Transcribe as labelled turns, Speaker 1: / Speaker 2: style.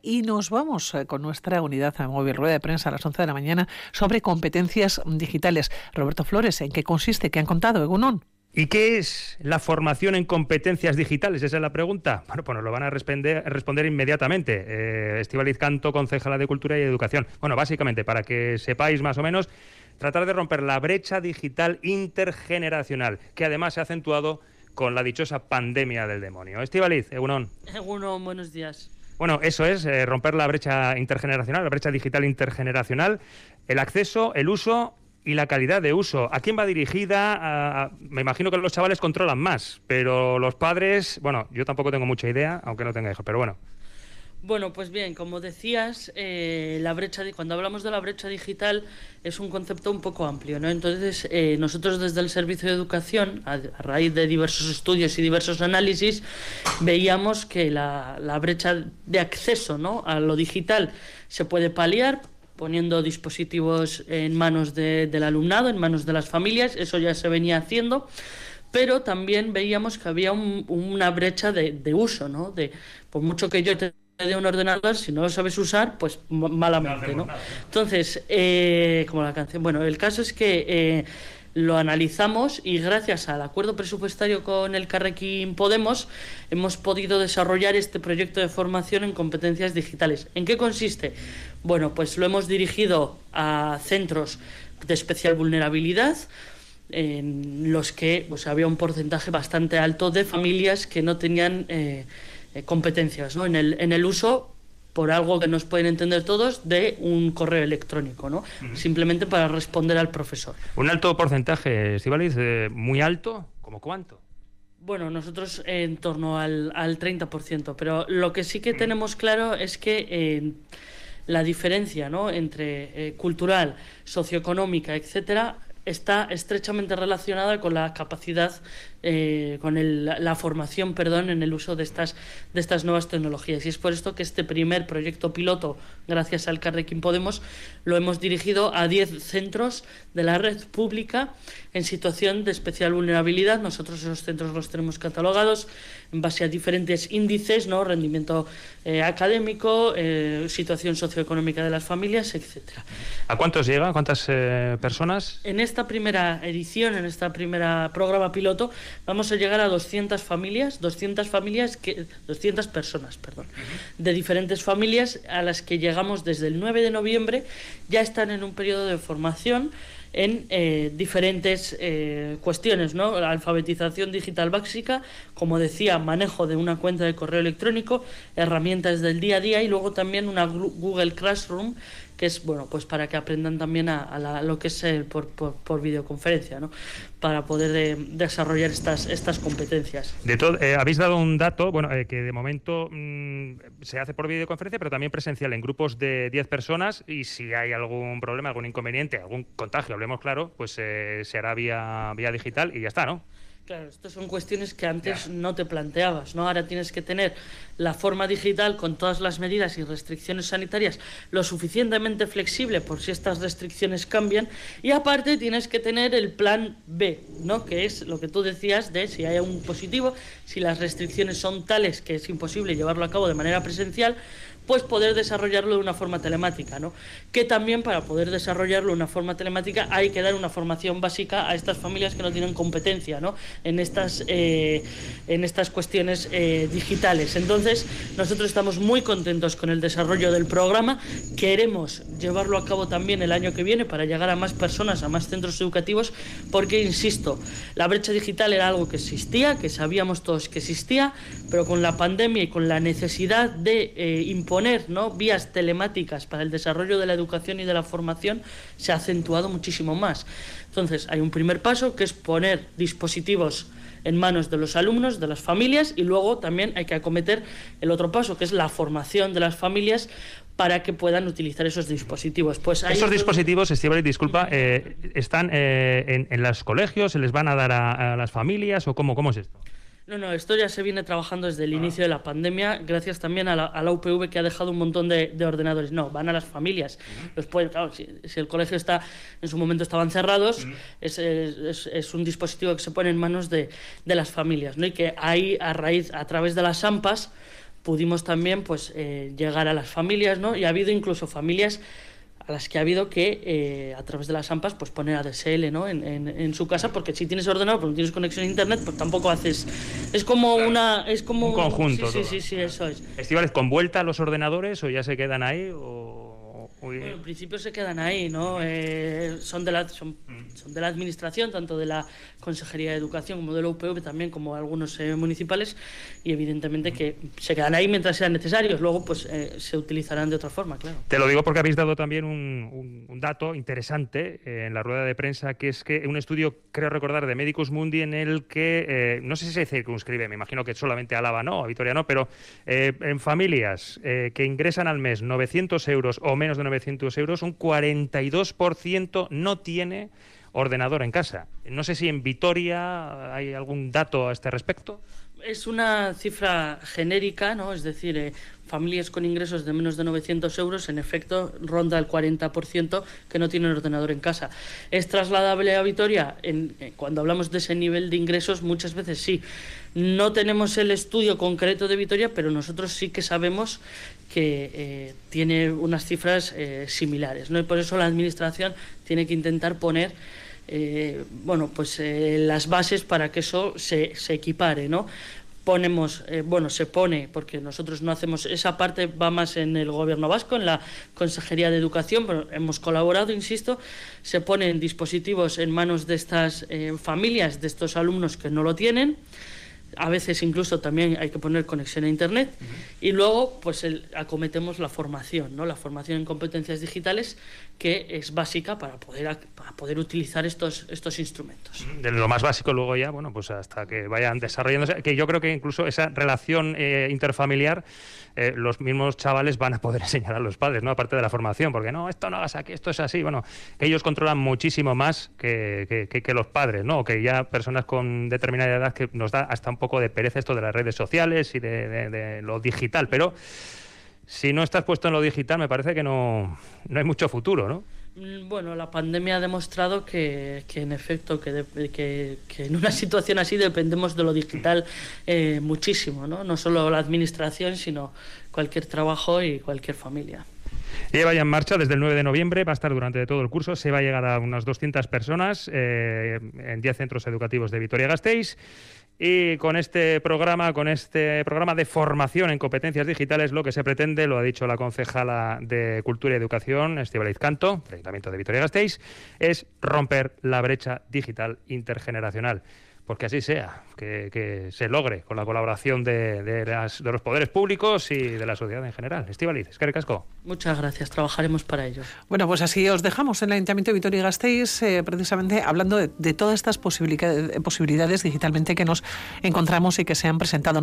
Speaker 1: y nos vamos con nuestra unidad móvil, rueda de prensa a las 11 de la mañana sobre competencias digitales. Roberto Flores, ¿en qué consiste? ¿Qué han contado, Egunon?
Speaker 2: ¿Y qué es la formación en competencias digitales? Esa es la pregunta. Bueno, pues nos lo van a responder inmediatamente. Estíbaliz Canto, concejala de Cultura y Educación. Bueno, básicamente, para que sepáis más o menos, tratar de romper la brecha digital intergeneracional, que además se ha acentuado con la dichosa pandemia del demonio. Estíbaliz, Egunon.
Speaker 3: Egunon, buenos días.
Speaker 2: Bueno, eso es, romper la brecha intergeneracional, la brecha digital intergeneracional, el acceso, el uso y la calidad de uso. ¿A quién va dirigida? Me imagino que los chavales controlan más, pero los padres, bueno, yo tampoco tengo mucha idea, aunque no tenga hijos, pero bueno.
Speaker 3: Bueno, pues bien, como decías, cuando hablamos de la brecha digital es un concepto un poco amplio, ¿no? Entonces, nosotros desde el Servicio de Educación, a raíz de diversos estudios y diversos análisis, veíamos que la brecha de acceso, ¿no?, a lo digital se puede paliar poniendo dispositivos en manos del alumnado, en manos de las familias. Eso ya se venía haciendo, pero también veíamos que había una brecha de uso, ¿no? Por mucho que yo te de un ordenador, si no lo sabes usar, pues malamente, ¿no? Entonces, como la canción, bueno, el caso es que lo analizamos y gracias al acuerdo presupuestario con Elkarrekin Podemos hemos podido desarrollar este proyecto de formación en competencias digitales. ¿En qué consiste? Bueno, pues lo hemos dirigido a centros de especial vulnerabilidad, en los que pues había un porcentaje bastante alto de familias que no tenían competencias, ¿no?, en el uso, por algo que nos pueden entender todos, de un correo electrónico, ¿no? Simplemente para responder al profesor.
Speaker 2: Un alto porcentaje, Estíbaliz, muy alto, ¿cómo cuánto?
Speaker 3: Bueno, nosotros en torno al 30%, pero lo que sí que tenemos claro es que la diferencia, ¿no?, entre cultural, socioeconómica, etcétera, está estrechamente relacionada con la capacidad, la formación, en el uso de estas nuevas tecnologías. Y es por esto que este primer proyecto piloto, gracias al Elkarrekin Podemos, lo hemos dirigido a 10 centros de la red pública en situación de especial vulnerabilidad. Nosotros esos centros los tenemos catalogados en base a diferentes índices, ¿no?, rendimiento académico, situación socioeconómica de las familias, etcétera.
Speaker 2: ¿A cuántos llega? ¿Cuántas personas?
Speaker 3: En esta primera edición, en esta primera programa piloto, vamos a llegar a 200 personas, de diferentes familias, a las que llegamos desde el 9 de noviembre, ya están en un periodo de formación en diferentes cuestiones, ¿no? La alfabetización digital básica, como decía, manejo de una cuenta de correo electrónico, herramientas del día a día, y luego también una Google Classroom, que es, bueno, pues para que aprendan también a lo que es por videoconferencia, ¿no?, para poder desarrollar estas competencias.
Speaker 2: Habéis dado un dato, que de momento se hace por videoconferencia, pero también presencial en grupos de 10 personas, y si hay algún problema, algún inconveniente, algún contagio, hablemos claro, pues se hará vía digital y ya está, ¿no?
Speaker 3: Claro, estas son cuestiones que antes no te planteabas, ¿no? Ahora tienes que tener la forma digital con todas las medidas y restricciones sanitarias lo suficientemente flexible por si estas restricciones cambian, y aparte tienes que tener el plan B, ¿no?, que es lo que tú decías de si hay un positivo, si las restricciones son tales que es imposible llevarlo a cabo de manera presencial, pues poder desarrollarlo de una forma telemática, ¿no? Que también para poder desarrollarlo de una forma telemática hay que dar una formación básica a estas familias que no tienen competencia, ¿no?, en estas cuestiones digitales. Entonces, nosotros estamos muy contentos con el desarrollo del programa. Queremos llevarlo a cabo también el año que viene para llegar a más personas, a más centros educativos, porque, insisto, la brecha digital era algo que existía, que sabíamos todos que existía, pero con la pandemia y con la necesidad de imponer, ¿no?, vías telemáticas para el desarrollo de la educación y de la formación, se ha acentuado muchísimo más. Entonces, hay un primer paso, que es poner dispositivos en manos de los alumnos, de las familias, y luego también hay que acometer el otro paso, que es la formación de las familias para que puedan utilizar esos dispositivos. Pues
Speaker 2: esos dispositivos, Estíbaliz, disculpa, ¿están en los colegios? ¿Se les van a dar a las familias o cómo es esto?
Speaker 3: No, esto ya se viene trabajando desde el inicio de la pandemia, gracias también a la UPV, que ha dejado un montón de ordenadores. No, van a las familias. Claro, si el colegio en su momento estaban cerrados, es un dispositivo que se pone en manos de las familias, ¿no? Y que ahí, a través de las AMPAs, pudimos también pues llegar a las familias, ¿no? Y ha habido incluso familias a las que ha habido que a través de las AMPAs pues poner ADSL, ¿no? en su casa, porque si tienes ordenador pero no tienes conexión a internet, pues tampoco haces, es como un
Speaker 2: conjunto.
Speaker 3: Sí, eso es.
Speaker 2: Estíbaliz, ¿con vuelta a los ordenadores o ya se quedan ahí
Speaker 3: Bueno, en principio se quedan ahí, ¿no? Son de la administración, tanto de la Consejería de Educación como de la UPV, también como algunos municipales, y evidentemente que se quedan ahí mientras sean necesarios. Luego pues se utilizarán de otra forma, claro.
Speaker 2: Te lo digo porque habéis dado también un dato interesante en la rueda de prensa, que es que un estudio, creo recordar, de Medicus Mundi, en el que, no sé si se circunscribe, me imagino que solamente a Álava no, a Vitoria no, pero en familias que ingresan al mes 900 euros o menos de 900 euros, un 42% no tiene ordenador en casa. No sé si en Vitoria hay algún dato a este respecto.
Speaker 3: Es una cifra genérica, ¿no? Es decir, familias con ingresos de menos de 900 euros, en efecto, ronda el 40% que no tienen ordenador en casa. ¿Es trasladable a Vitoria? Cuando hablamos de ese nivel de ingresos, muchas veces sí. No tenemos el estudio concreto de Vitoria, pero nosotros sí que sabemos que tiene unas cifras similares, ¿no? Y por eso la Administración tiene que intentar poner las bases para que eso se equipare, ¿no? Se pone, porque nosotros no hacemos esa parte, va más en el Gobierno vasco, en la Consejería de Educación, pero hemos colaborado, insisto, se ponen dispositivos en manos de estas familias, de estos alumnos que no lo tienen. A veces incluso también hay que poner conexión a internet y luego pues acometemos la formación, ¿no? La formación en competencias digitales, que es básica para poder utilizar estos instrumentos.
Speaker 2: De lo más básico luego ya, bueno, pues hasta que vayan desarrollándose, que yo creo que incluso esa relación interfamiliar, los mismos chavales van a poder enseñar a los padres, ¿no? Aparte de la formación, porque no, esto no hagas aquí, esto es así, bueno, que ellos controlan muchísimo más que los padres, ¿no? O que ya personas con determinada edad, que nos da hasta un poco de pereza esto de las redes sociales y de lo digital, pero si no estás puesto en lo digital, me parece que no hay mucho futuro, ¿no?
Speaker 3: Bueno, la pandemia ha demostrado que en efecto, que en una situación así dependemos de lo digital muchísimo, ¿no? No solo la administración, sino cualquier trabajo y cualquier familia.
Speaker 2: Lleva ya en marcha desde el 9 de noviembre, va a estar durante todo el curso, se va a llegar a unas 200 personas en 10 centros educativos de Vitoria-Gasteiz. Y con este programa de formación en competencias digitales, lo que se pretende, lo ha dicho la concejala de Cultura y Educación, Estíbaliz Canto, del Ayuntamiento de Vitoria-Gasteiz, es romper la brecha digital intergeneracional. Porque así sea, que se logre con la colaboración de los poderes públicos y de la sociedad en general. Estíbaliz, eskerrik asko.
Speaker 3: Muchas gracias, trabajaremos para ello.
Speaker 1: Bueno, pues así os dejamos en el Ayuntamiento de Vitoria-Gasteiz, precisamente hablando de todas estas posibilidades digitalmente que nos encontramos y que se han presentado.